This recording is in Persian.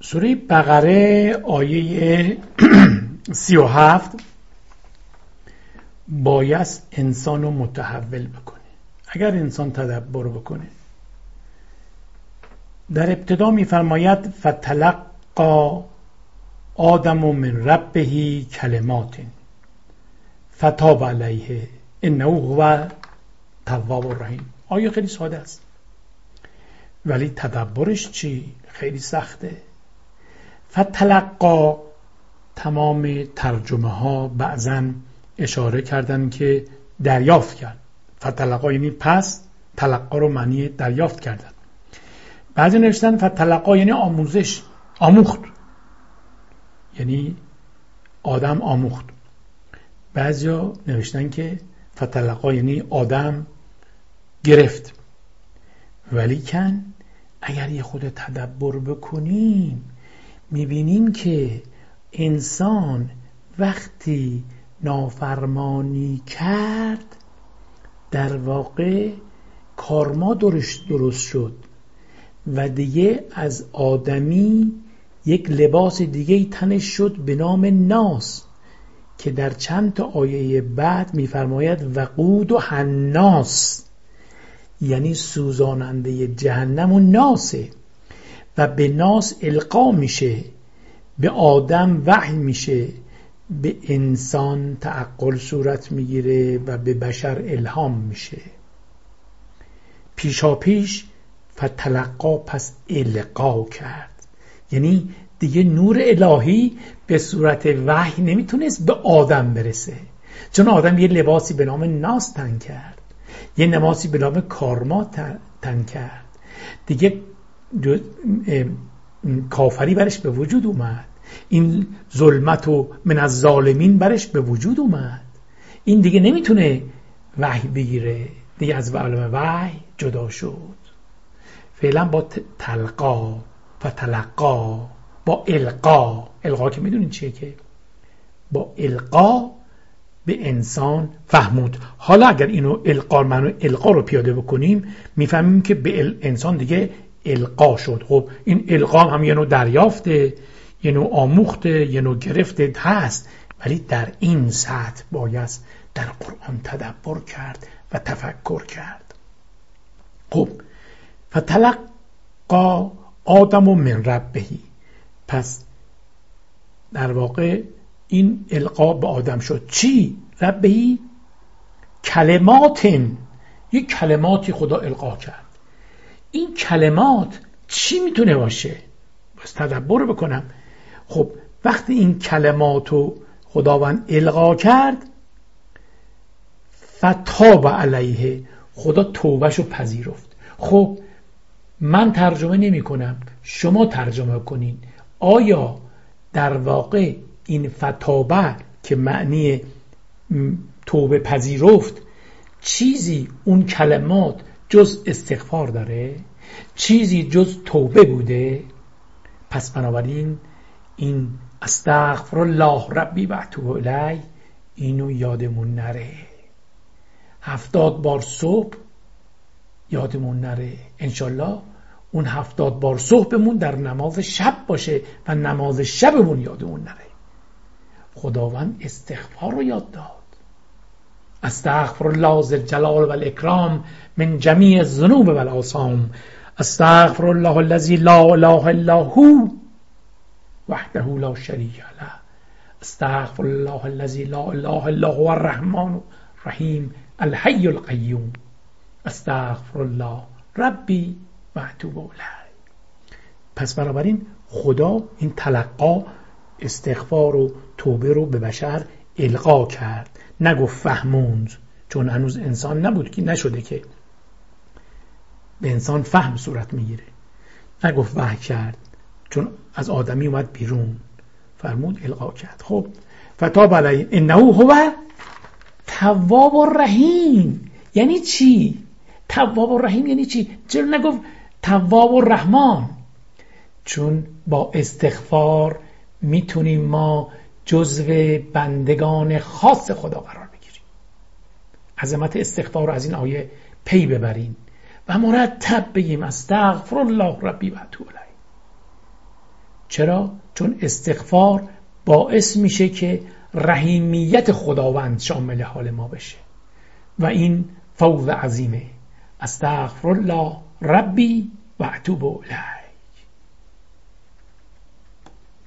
سوره بقره آیه 37 بایست انسان رو متحول بکنه. اگر انسان تدبر بکنه، در ابتدا میفرماید فتلقی آدم من ربه کلمات فتاب علیه انه هو تواب الرحیم. آیه خیلی ساده است ولی تدبرش چی؟ خیلی سخته. فتلقی، تمام ترجمه ها بعضا اشاره کردن که دریافت کرد. فتلقی یعنی پس، تلقی رو معنی دریافت کردن. بعضی نوشتن فتلقی یعنی آموزش، آموخت، یعنی آدم آموخت. بعضی نوشتن که فتلقی یعنی آدم گرفت. ولیکن اگر یه خود تدبر بکنیم میبینیم که انسان وقتی نافرمانی کرد در واقع کارما درست شد و دیگه از آدمی یک لباس دیگه تنش شد به نام ناس که در چند تا آیه بعد میفرماید وقود و حناس، یعنی سوزاننده جهنم و ناسه و به ناس القا میشه، به آدم وحی میشه، به انسان تعقل صورت میگیره و به بشر الهام میشه. پیشا پیش فتلقا پس القا کرد، یعنی دیگه نور الهی به صورت وحی نمیتونست به آدم برسه، چون آدم یه لباسی به نام ناس تن کرد، یه لباسی به نام کارما تن کرد، دیگه کافری برش به وجود اومد، این ظلمت و من از ظالمین برش به وجود اومد، این دیگه نمیتونه وحی بگیره، دیگه از عالم وحی جدا شد. فعلا با تلقا و تلقا، با القا که میدونین چیه، که با القا به انسان فهمود. حالا اگر اینو القا رو پیاده بکنیم میفهمیم که به انسان دیگه القا شد. خب این القا هم یه نوع دریافته، یه نوع آموخته، یه نوع گرفته هست، ولی در این سطح باید در قرآن تدبر کرد و تفکر کرد. خب فتلقا آدم من ربه، پس در واقع این القا به آدم شد. چی؟ ربهی کلمات، یک کلماتی خدا القا کرد. این کلمات چی میتونه باشه؟ بس تدبر بکنم. خب وقتی این کلماتو خداوند القا کرد فتاب علیه، خدا توبهشو پذیرفت. خب من ترجمه نمی کنم، شما ترجمه کنین. آیا در واقع این فتابه که معنی توبه پذیرفت، چیزی اون کلمات جز استغفار داره؟ چیزی جز توبه بوده؟ پس بنابراین این استغفر الله ربی و اتوب الیه اینو یادمون نره. 70 بار صبح یادمون نره. انشالله اون 70 بار صبحمون در نماز شب باشه و نماز شبمون یادمون نره. خداوند استغفار رو یاد داد. استغفر الله ذی الجلال و الاکرام من جمیع الذنوب و الآثام. استغفر الله الذی لا اله الا هو وحده لا شریک له. استغفر الله الذی لا اله الا هو الرحمن الرحیم الحی القیوم. استغفر الله ربی و اتوب الیه. پس بنابراین خدا این تلقا، استغفار و توبه رو به بشر القا کرد، نگفت فهموند، چون هنوز انسان نبود که نشده که به انسان فهم صورت میگیره. نگفت وحی کرد، چون از آدمی اومد بیرون، فرمود القا کرد. خب فتاب علیه انه هو تواب الرحیم. یعنی چی؟ تواب الرحیم یعنی چی؟ چرا نگفت تواب الرحمن؟ چون با استغفار میتونیم ما جزو بندگان خاص خدا قرار بگیریم. عظمت استغفار رو از این آیه پی ببرین و مرتب بگیم استغفر الله ربی و اتوب الیه. چرا؟ چون استغفار باعث میشه که رحیمیت خداوند شامل حال ما بشه و این فوز عظیمه. استغفر الله ربی و اتوب الیه.